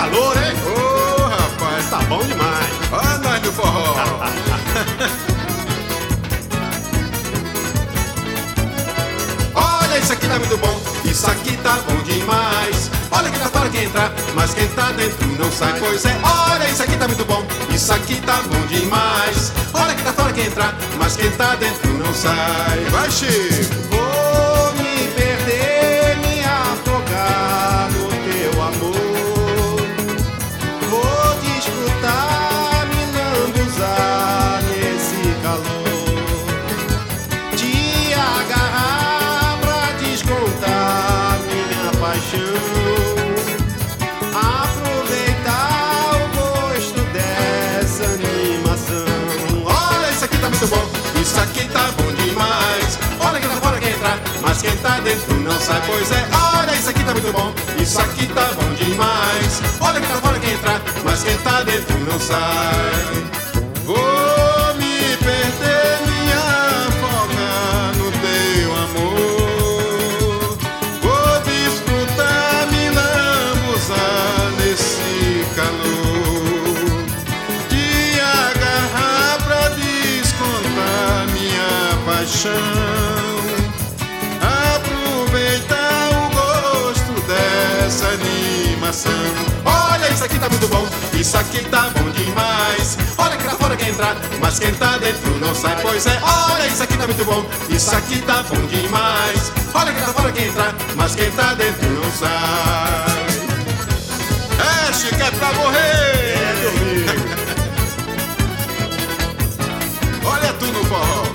calor, hein? Ô, rapaz, Tá bom demais. ó nós no forró. Olha, isso aqui tá muito bom, isso aqui tá bom demais. Olha que tá fora quem entra, mas quem tá dentro não sai. Pois é, olha, isso aqui tá muito bom, isso aqui tá bom demais. Olha que tá fora quem entra, mas quem tá dentro não sai. Vai, Chico. Vou me perder, me afogar no teu amor. Vou desfrutar, me lambuzar nesse calor. Te agarrar pra descontar minha paixão. Aproveitar o gosto dessa animação. Olha, isso aqui tá muito bom, isso aqui tá bom demais. Olha quem tá fora quem entra, mas quem tá dentro não sai. Pois é, olha, isso aqui tá muito bom, isso aqui tá bom demais. Olha quem tá fora quem entra, mas quem tá dentro não sai. Vou me perder, me afogar no teu amor. Vou desfrutar, me lambuzar nesse calor. Te agarrar pra descontar minha paixão. Aproveitar o gosto dessa animação. Olha, isso aqui tá muito bom, isso aqui tá bom demais. Olha que tá fora quem entra, mas quem tá dentro não sai. Pois é, olha, isso aqui tá muito bom, isso aqui tá bom demais. Olha que tá fora quem entra, mas quem tá dentro não sai. É, Chico, é pra morrer. Olha tu no forró.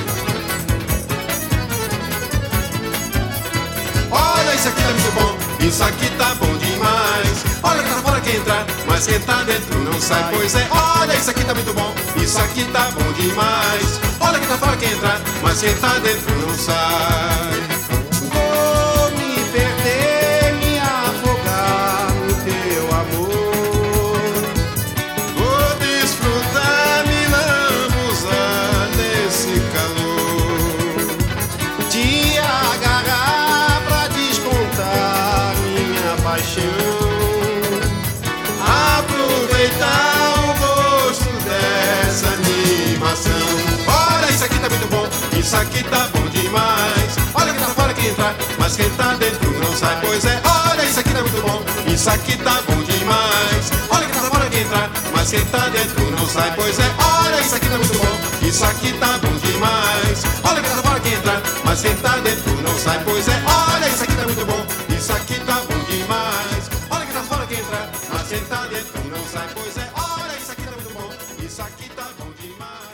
Olha, isso aqui tá muito bom, isso aqui tá bom demais. Olha que tá fora quem entra, mas quem tá dentro não sai. Pois é, olha, isso aqui tá muito bom, isso aqui tá bom demais. Olha que tá fora quem entra, mas quem tá dentro não sai. Vou me perder, me afogar no teu amor. Vou desfrutar, me lambuzar nesse calor. Te agarrar pra descontar minha paixão. Aproveitar o gosto dessa animação. Olha, isso aqui tá muito bom, isso aqui tá bom demais. Olha que tá fora quem entra, mas quem tá dentro não sai. Pois é, olha, isso aqui tá muito bom, isso aqui tá bom demais. Olha que tá fora quem entra, mas quem tá dentro não sai. Pois é, olha, isso aqui tá muito bom, isso aqui tá bom demais. Olha que tá fora quem entra, mas quem tá dentro não sai. Pois é, olha, isso aqui tá muito bom, isso aqui tá bom demais. Olha que tá fora quem entra, mas quem tá dentro não sai. Pois é, olha, isso aqui tá muito bom, isso aqui tá bom demais.